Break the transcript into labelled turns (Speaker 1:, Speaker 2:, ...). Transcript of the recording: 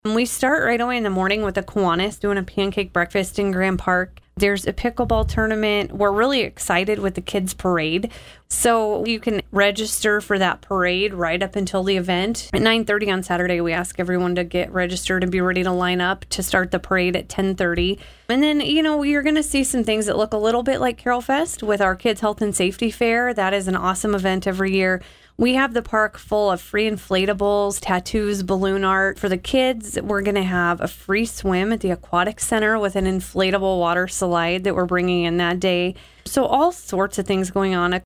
Speaker 1: We start right away in the morning with the Kiwanis doing a pancake breakfast in Grand Park. There's a pickleball tournament. We're really excited with the kids' parade. So you can register for that parade right up until the event. At 9:30 on Saturday, we ask everyone to get registered and be ready to line up to start the parade at 10:30. And then, you're going to see some things that look a little bit like Carol Fest with our Kids Health and Safety Fair. That is an awesome event every year. We have the park full of free inflatables, tattoos, balloon art. For the kids, we're going to have a free swim at the Aquatic Center with an inflatable water slide that we're bringing in that day. So all sorts of things going on.